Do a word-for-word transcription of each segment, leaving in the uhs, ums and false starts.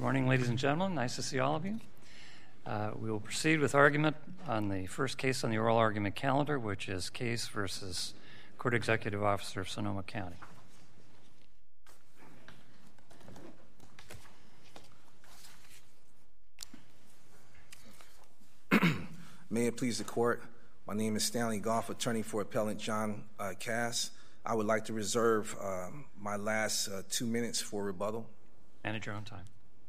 morning, ladies and gentlemen. Nice to see all of you. Uh, we will proceed with argument on the first case on the oral argument calendar, which is Case versus Court Executive Officer of Sonoma County. May it please the court, my name is Stanley Goff, attorney for appellant John uh, Cass. I would like to reserve um, my last uh, two minutes for rebuttal. Manage your own time.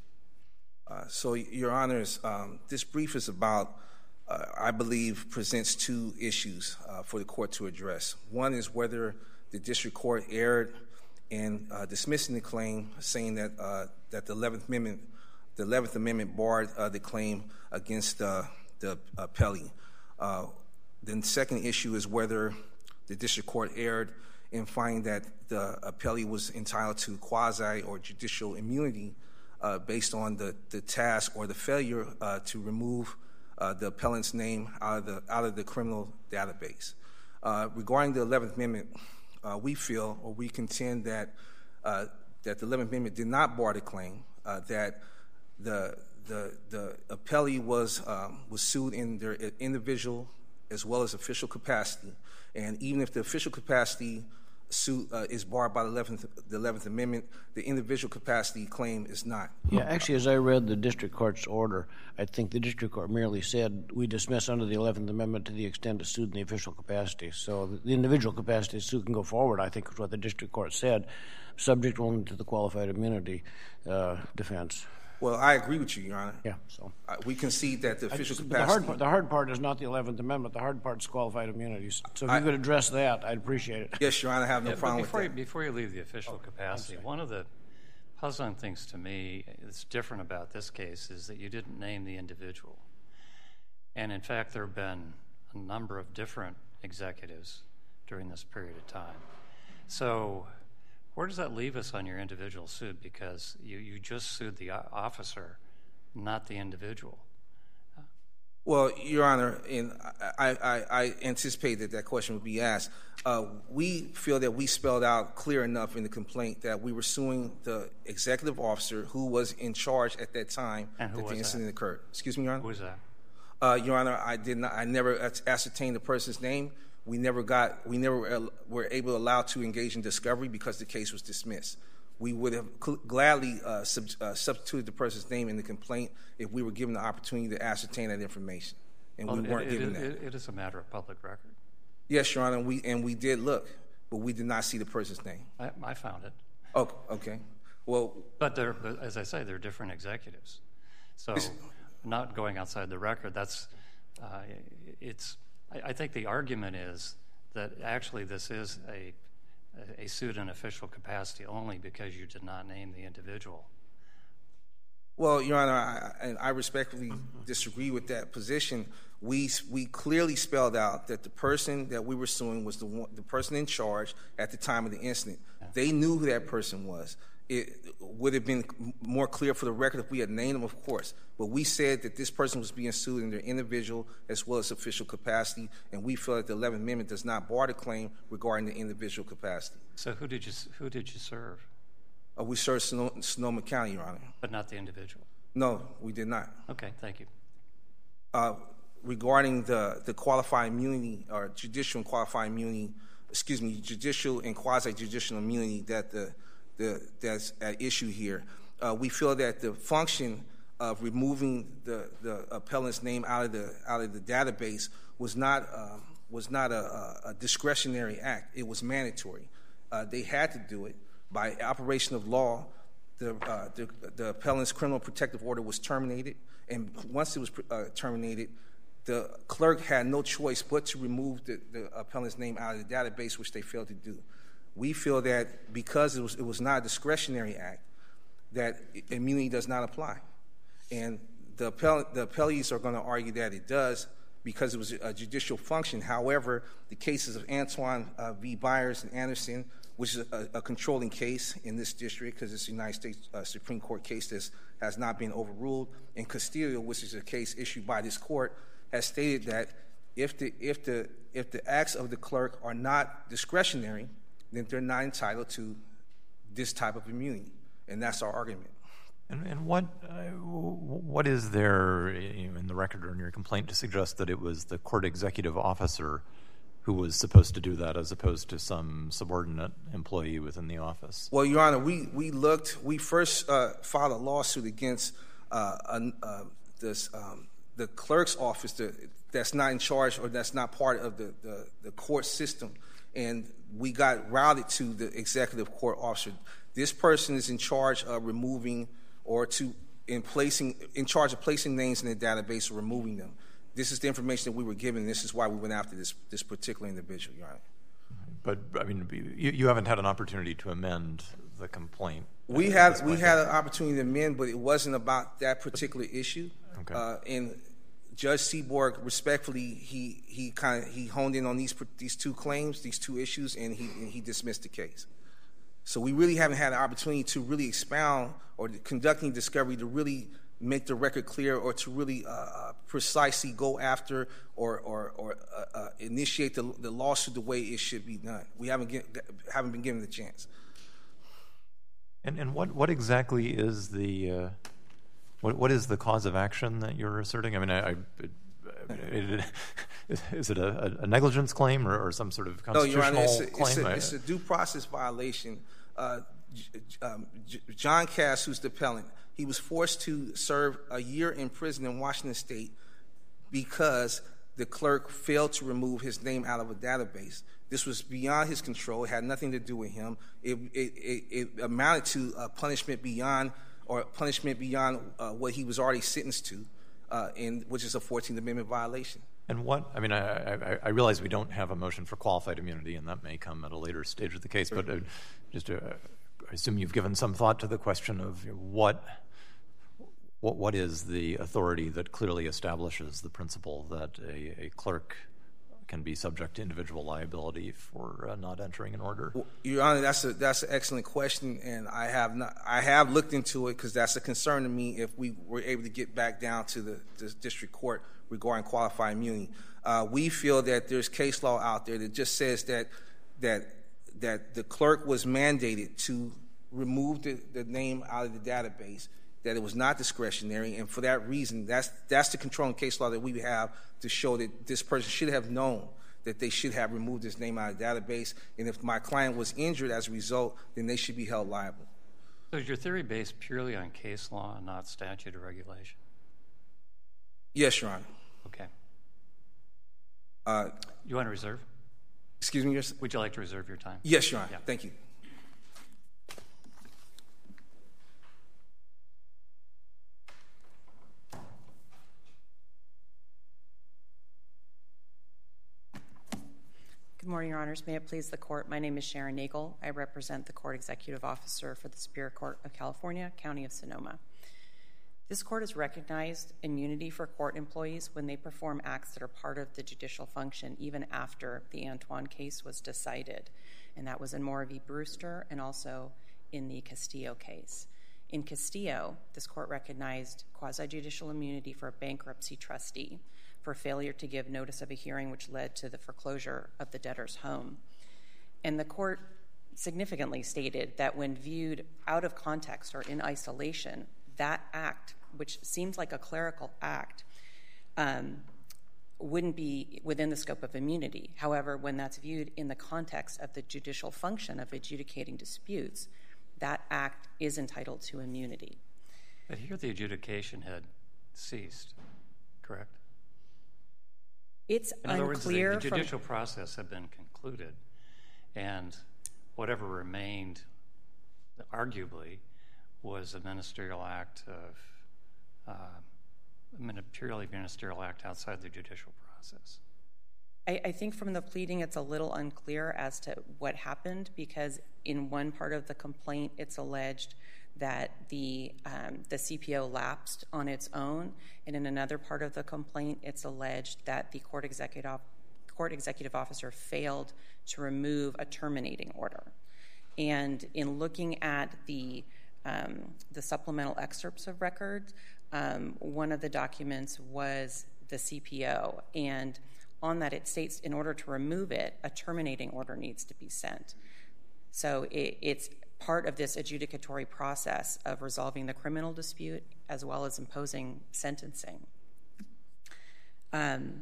Uh, so, Your Honors, um, this brief is about, uh, I believe, presents two issues uh, for the court to address. One is whether the district court erred in uh, dismissing the claim, saying that uh, that the eleventh Amendment, the eleventh Amendment barred uh, the claim against uh, the appellee. Uh, then, the second issue is whether the district court erred in finding that the appellee was entitled to quasi or judicial immunity Uh, based on the, the task or the failure uh, to remove uh, the appellant's name out of the out of the criminal database. Uh, regarding the eleventh Amendment, uh, we feel or we contend that uh, that the eleventh Amendment did not bar the claim. Uh, that the the the appellee was um, was sued in their individual as well as official capacity, and even if the official capacity suit uh, is barred by the eleventh, the eleventh Amendment, the individual capacity claim is not. Yeah, actually, as I read the district court's order, I think the district court merely said we dismiss under the eleventh Amendment to the extent it's sued in the official capacity. So the individual capacity suit can go forward, I think is what the district court said, subject only to the qualified immunity uh, defense. Well, I agree with you, Your Honor. Yeah, so. Uh, we concede that the official just, capacity... The hard, part, the hard part is not the eleventh Amendment. The hard part is qualified immunities. So if I, you could address that, I'd appreciate it. Yes, Your Honor, I have no yeah, problem before with that. You, before you leave the official oh, capacity, one of the puzzling things to me that's different about this case is that you didn't name the individual. And in fact, there have been a number of different executives during this period of time. So where does that leave us on your individual suit? Because you, you just sued the officer, not the individual. Well, Your Honor, and I, I, I anticipate that that question would be asked. Uh, we feel that we spelled out clear enough in the complaint that we were suing the executive officer who was in charge at that time and who that was the incident that? occurred. Excuse me, Your Honor? Who was that? Uh, Your Honor, I did not. I never ascertained the person's name. We never got. We never were able to allow to engage in discovery because the case was dismissed. We would have gladly uh, sub, uh, substituted the person's name in the complaint if we were given the opportunity to ascertain that information, and well, we weren't it, given it, that. It, it is a matter of public record. Yes, Your Honor, and we and we did look, but we did not see the person's name. I, I found it. Oh, okay. Well, but there, but as I say, they're different executives. So, not going outside the record. That's uh, it's. I, I think the argument is that actually this is a. a suit in official capacity only because you did not name the individual. Well, Your Honor, I, and I respectfully disagree with that position. We we clearly spelled out that the person that we were suing was the one, the person in charge at the time of the incident. Yeah. They knew who that person was. It would have been more clear for the record if we had named them, of course. But we said that this person was being sued in their individual as well as official capacity, and we feel that the eleventh Amendment does not bar the claim regarding the individual capacity. So who did you who did you serve? Uh, we served Sonoma, Sonoma County, Your Honor. But not the individual? No, we did not. Okay, thank you. Uh, regarding the, the qualified immunity or judicial and qualified immunity, excuse me, judicial and quasi-judicial immunity that the The, that's at issue here. Uh, we feel that the function of removing the, the appellant's name out of the out of the database was not um, was not a, a discretionary act. It was mandatory. Uh, they had to do it by operation of law. The, uh, the the appellant's criminal protective order was terminated, and once it was uh, terminated, the clerk had no choice but to remove the, the appellant's name out of the database, which they failed to do. We feel that because it was it was not a discretionary act, that immunity does not apply, and the appell the appellees are going to argue that it does because it was a judicial function. However, the cases of Antoine uh, v. Byers and Anderson, which is a, a controlling case in this district because it's a United States uh, Supreme Court case that has not been overruled, and Castillo, which is a case issued by this court, has stated that if the if the if the acts of the clerk are not discretionary, then they're not entitled to this type of immunity, and that's our argument. And, and what uh, what is there in the record or in your complaint to suggest that it was the court executive officer who was supposed to do that as opposed to some subordinate employee within the office? Well, Your Honor, we, we looked, we first uh, filed a lawsuit against uh, uh, this, um, the clerk's office that, that's not in charge or that's not part of the, the, the court system. And we got routed to the executive court officer. This person is in charge of removing or to in placing in charge of placing names in the database or removing them. This is the information that we were given. This is why we went after this this particular individual, Your Honor. But I mean, you, you haven't had an opportunity to amend the complaint. We had we had an opportunity to amend, but it wasn't about that particular issue. Okay. Uh, and Judge Seaborg, respectfully, he he kind of he honed in on these these two claims, these two issues, and he and he dismissed the case. So we really haven't had an opportunity to really expound or conducting discovery to really make the record clear or to really uh, precisely go after or or, or uh, uh, initiate the, the lawsuit the way it should be done. We haven't get, haven't been given the chance. And and what, what exactly is the uh, what what is the cause of action that you're asserting? I mean, I. I it, it, is it a, a negligence claim or, or some sort of constitutional no, Your Honor, it's a, claim? It's a, it's a due process violation. Uh, um, John Cass, who's the appellant, he was forced to serve a year in prison in Washington State because the clerk failed to remove his name out of a database. This was beyond his control. It had nothing to do with him. It, it, it, it amounted to a punishment beyond or punishment beyond uh, what he was already sentenced to, uh, in, which is a fourteenth Amendment violation. And what, I mean, I, I, I realize we don't have a motion for qualified immunity, and that may come at a later stage of the case, but uh, just uh, I assume you've given some thought to the question of what, what, what is the authority that clearly establishes the principle that a, a clerk can be subject to individual liability for uh, not entering an order? Well, Your Honor, that's a that's an excellent question, and I have not I have looked into it because that's a concern to me. If we were able to get back down to the, the district court regarding qualified immunity, uh, we feel that there's case law out there that just says that that that the clerk was mandated to remove the, the name out of the database, that it was not discretionary, and for that reason, that's that's the controlling case law that we have to show that this person should have known that they should have removed his name out of the database, and if my client was injured as a result, then they should be held liable. So is your theory based purely on case law and not statute or regulation? Yes, Your Honor. Okay. Uh, you want to reserve? Excuse me, Your Would you like to reserve your time? Yes, Your Honor. Yeah. Thank you. Good morning, Your Honors. May it please the Court. My name is Sharon Nagel. I represent the Court Executive Officer for the Superior Court of California, County of Sonoma. This court has recognized immunity for court employees when they perform acts that are part of the judicial function, even after the Antoine case was decided. And that was in Moore v. Brewster and also in the Castillo case. In Castillo, this court recognized quasi-judicial immunity for a bankruptcy trustee for failure to give notice of a hearing which led to the foreclosure of the debtor's home. And the court significantly stated that when viewed out of context or in isolation, that act, which seems like a clerical act, um, wouldn't be within the scope of immunity. However, when that's viewed in the context of the judicial function of adjudicating disputes, that act is entitled to immunity. But here the adjudication had ceased, correct? It's in other unclear words, the, the judicial from... process had been concluded, and whatever remained, arguably, was a ministerial act of uh, a purely ministerial act outside the judicial process. I, I think from the pleading, it's a little unclear as to what happened, because in one part of the complaint, it's alleged that the um, the C P O lapsed on its own, and in another part of the complaint, it's alleged that the court executive court executive officer failed to remove a terminating order. And in looking at the um, the supplemental excerpts of records, um, one of the documents was the C P O, and on that it states in order to remove it, a terminating order needs to be sent. So it, it's part of this adjudicatory process of resolving the criminal dispute as well as imposing sentencing. Um,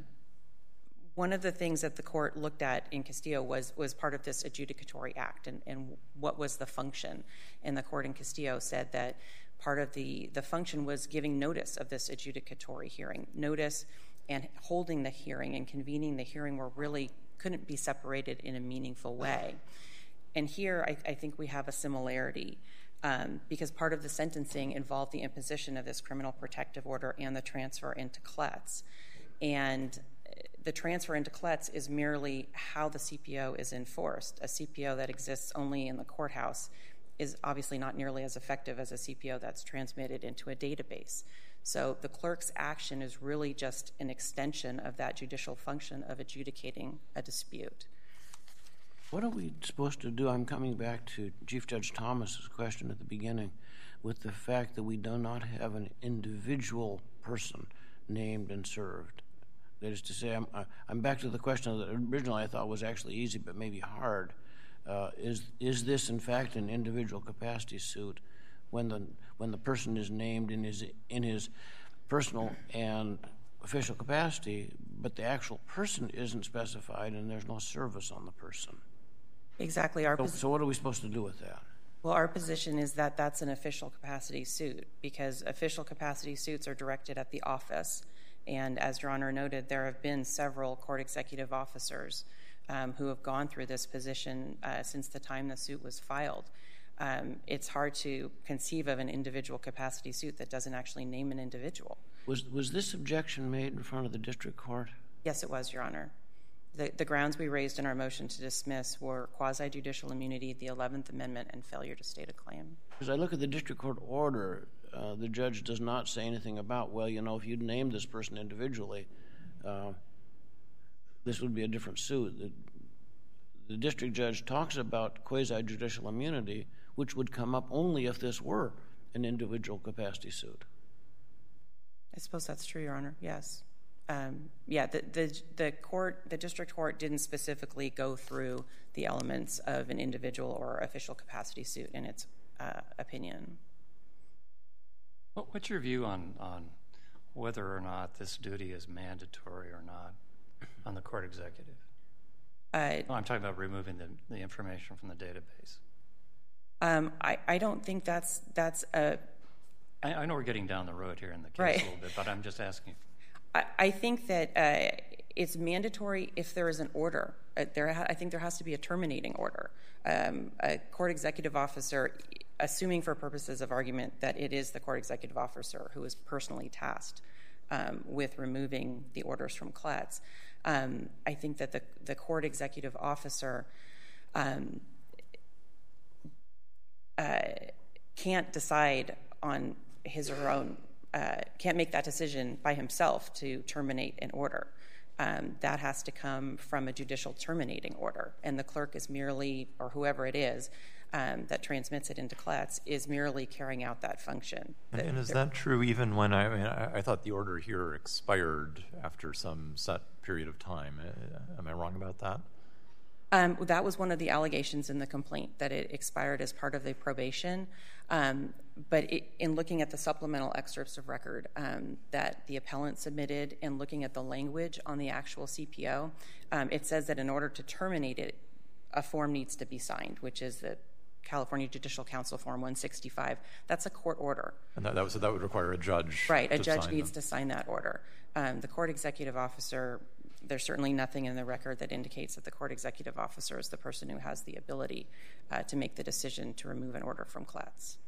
one of the things that the court looked at in Castillo was, was part of this adjudicatory act and, and what was the function. And the court in Castillo said that part of the, the function was giving notice of this adjudicatory hearing. Notice and holding the hearing and convening the hearing were really couldn't be separated in a meaningful way. And here I, I think we have a similarity um, because part of the sentencing involved the imposition of this criminal protective order and the transfer into C L E T S. And the transfer into C L E T S is merely how the C P O is enforced. A C P O that exists only in the courthouse is obviously not nearly as effective as a C P O that's transmitted into a database. So the clerk's action is really just an extension of that judicial function of adjudicating a dispute. What are we supposed to do? I'm coming back to Chief Judge Thomas's question at the beginning with the fact that we do not have an individual person named and served. That is to say, I'm, I'm back to the question that originally I thought was actually easy but maybe hard. Uh, is is this in fact an individual capacity suit when the when the person is named in his in his personal and official capacity, but the actual person isn't specified and there's no service on the person? Exactly. Our so, so what are we supposed to do with that? Well, our position is that that's an official capacity suit because official capacity suits are directed at the office. And as Your Honor noted, there have been several court executive officers um, who have gone through this position uh, since the time the suit was filed. Um, it's hard to conceive of an individual capacity suit that doesn't actually name an individual. Was was this objection made in front of the district court? Yes, it was, Your Honor. The, the grounds we raised in our motion to dismiss were quasi-judicial immunity, the eleventh Amendment, and failure to state a claim. As I look at the district court order, uh, the judge does not say anything about, well, you know, if you'd named this person individually, uh, this would be a different suit. The, the district judge talks about quasi-judicial immunity, which would come up only if this were an individual capacity suit. I suppose that's true, Your Honor, yes. Um, yeah, the, the the court, the district court didn't specifically go through the elements of an individual or official capacity suit in its uh, opinion. What, what's your view on, on whether or not this duty is mandatory or not on the court executive? Uh, no, I'm talking about removing the, the information from the database. Um, I, I don't think that's that's a... I, I know we're getting down the road here in the case right. a little bit, but I'm just asking. I think that uh, it's mandatory if there is an order. Uh, there, ha- I think there has to be a terminating order. Um, a court executive officer, assuming for purposes of argument that it is the court executive officer who is personally tasked um, with removing the orders from C L E T S, um, I think that the, the court executive officer um, uh, can't decide on his or her own Uh, can't make that decision by himself to terminate an order. Um, that has to come from a judicial terminating order, and the clerk is merely, or whoever it is um, that transmits it into C L E T S, is merely carrying out that function. And, and is that true even when, I, I mean, I, I thought the order here expired after some set period of time. Uh, am I wrong about that? Um, that was one of the allegations in the complaint, that it expired as part of the probation. Um, but it, in looking at the supplemental excerpts of record um, that the appellant submitted and looking at the language on the actual C P O, um, it says that in order to terminate it, a form needs to be signed, which is the California Judicial Council Form one sixty-five. That's a court order. And that, that, was, that would require a judge Right, a to judge sign needs them. to sign that order. Um, the court executive officer, there's certainly nothing in the record that indicates that the court executive officer is the person who has the ability uh, to make the decision to remove an order from C L E T S.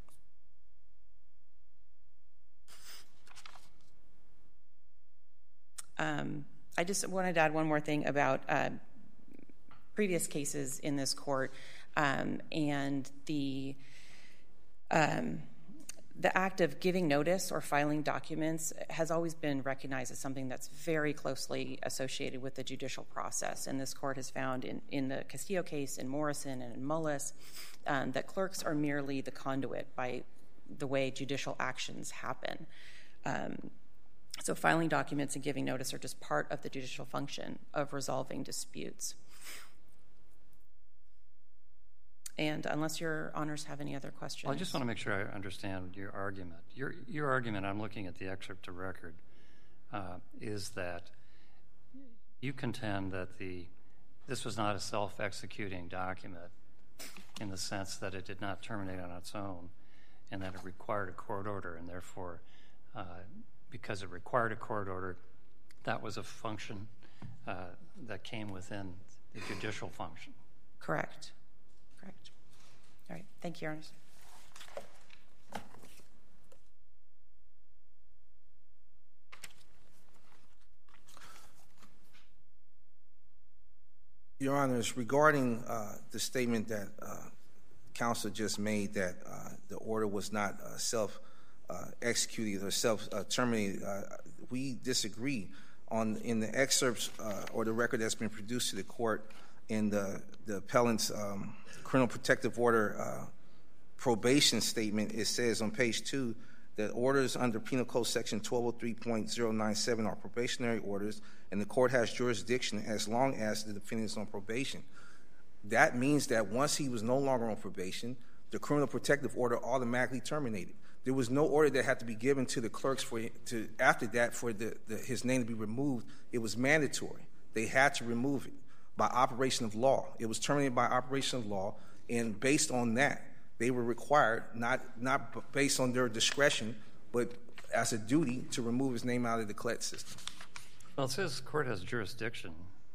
Um, I just wanted to add one more thing about uh, previous cases in this court um, and the um, the act of giving notice or filing documents has always been recognized as something that's very closely associated with the judicial process. And this court has found in, in the Castillo case, in Morrison, and in Mullis, um, that clerks are merely the conduit by the way judicial actions happen. Um, so filing documents and giving notice are just part of the judicial function of resolving disputes. And unless your honors have any other questions. Well, I just want to make sure I understand your argument. Your, your argument, I'm looking at the excerpt to record, uh, is that you contend that the this was not a self-executing document in the sense that it did not terminate on its own and that it required a court order, and therefore, uh, because it required a court order, that was a function uh, that came within the judicial function. Correct. Correct. All right. Thank you, Your Honors. Your Honors, regarding uh, the statement that uh, counsel just made that uh, the order was not uh, self-executed uh, or self-terminated, uh, we disagree. On in the excerpts uh, or the record that's been produced to the court in the the appellant's um, criminal protective order uh, probation statement, it says on page two that orders under Penal Code Section twelve oh three point oh nine seven are probationary orders, and the court has jurisdiction as long as the defendant is on probation. That means that once he was no longer on probation, the criminal protective order automatically terminated. There was no order that had to be given to the clerks for to after that for the, the, his name to be removed. It was mandatory. They had to remove it by operation of law. It was terminated by operation of law, and based on that, they were required, not not based on their discretion, but as a duty to remove his name out of the C L E T system. Well, it says court has jurisdiction.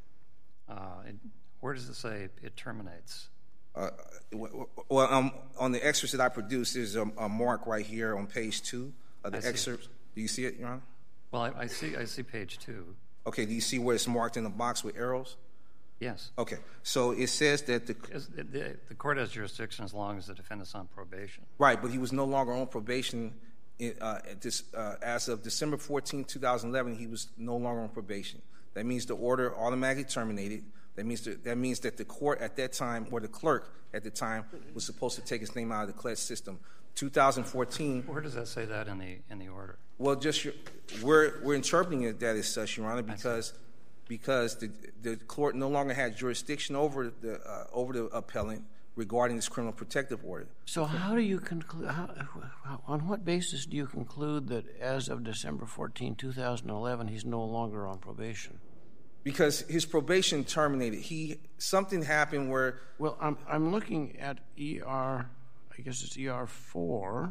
Uh, it, where does it say it terminates? Uh, well, um, on the excerpts that I produced, there's a, a mark right here on page two of the excerpts. Do you see it, Your Honor? Well, I, I see. I see page two. Okay. Do you see where it's marked in the box with arrows? Yes. Okay. So it says that the the, the court has jurisdiction as long as the defendant's on probation. Right, but he was no longer on probation. In, uh, at this, uh, as of December fourteenth, two thousand eleven, he was no longer on probation. That means the order automatically terminated. That means that, that means that the court at that time, or the clerk at the time, was supposed to take his name out of the C L E T system. two thousand fourteen. Where does that say that in the in the order? Well, just your, we're we're interpreting it that as such, Your Honor, because because the the court no longer had jurisdiction over the uh, over the appellant regarding this criminal protective order. So how do you conclude? How, how, on what basis do you conclude that as of December fourteenth, two thousand eleven, he's no longer on probation? Because his probation terminated. He something happened where. Well, I'm I'm looking at E R. I guess it's E R four.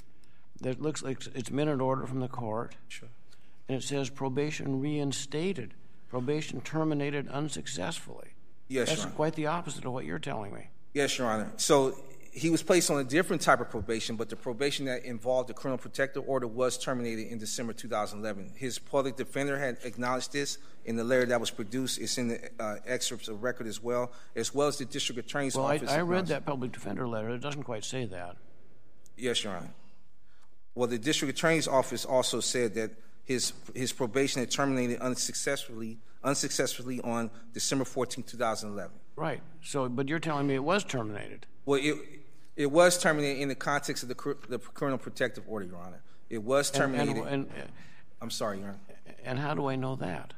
That looks like it's minute order from the court. Sure. And it says probation reinstated. Probation terminated unsuccessfully. Yes, That's Your Honor. quite the opposite of what you're telling me. Yes, Your Honor. So he was placed on a different type of probation, but the probation that involved the criminal protective order was terminated in December two thousand eleven. His public defender had acknowledged this in the letter that was produced. It's in the uh, excerpts of record as well, as well as the district attorney's well, office. I, I read that public defender letter. It doesn't quite say that. Yes, Your Honor. Well, the district attorney's office also said that his his probation had terminated unsuccessfully unsuccessfully on December fourteenth, two thousand eleven. Right. So, but you're telling me it was terminated. Well, it it was terminated in the context of the the criminal protective order, Your Honor. It was terminated. And, and, and, I'm sorry, Your Honor. And how do I know that?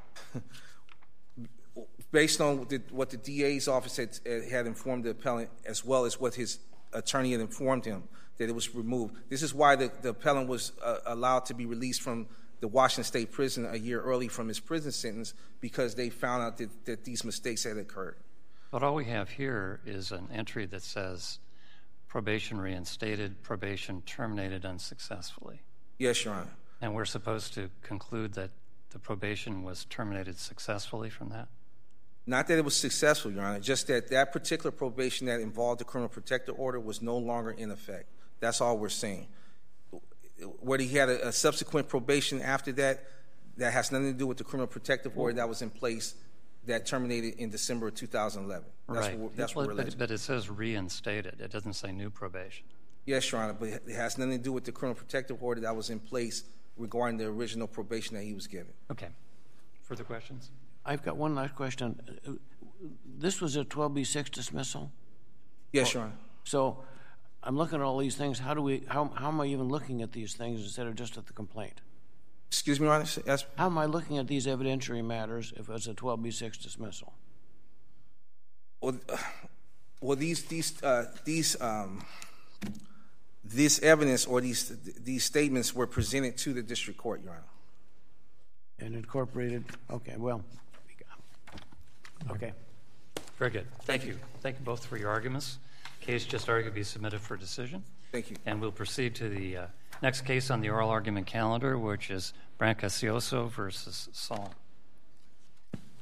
Based on the, what the D A's office had, had informed the appellant, as well as what his attorney had informed him, that it was removed. This is why the, the appellant was uh, allowed to be released from the Washington State Prison a year early from his prison sentence, because they found out that, that these mistakes had occurred. But all we have here is an entry that says probation reinstated, probation terminated unsuccessfully. Yes, Your Honor. And we're supposed to conclude that the probation was terminated successfully from that? Not that it was successful, Your Honor, just that that particular probation that involved the criminal protective order was no longer in effect. That's all we're saying. Whether he had a, a subsequent probation after that, that has nothing to do with the criminal protective order that was in place that terminated in December of two thousand eleven. That's right. What, that's well, what we're but, but it says reinstated. It doesn't say new probation. Yes, Your Honor, but it has nothing to do with the criminal protective order that was in place regarding the original probation that he was given. Okay. Further questions? I've got one last question. This was a twelve B six dismissal? Yes, Your Honor. So I'm looking at all these things. How do we? How, how am I even looking at these things instead of just at the complaint? Excuse me, Your Honor. Yes. How am I looking at these evidentiary matters if it's a twelve B six dismissal? Well, Well, these these uh, these um, this evidence or these these statements were presented to the district court, Your Honor. And incorporated. Okay. Well. Okay. Very good. Thank you. Thank you both for your arguments. Case just argued to be submitted for decision. Thank you. And we'll proceed to the uh, next case on the oral argument calendar, which is Brancasioso versus Saul.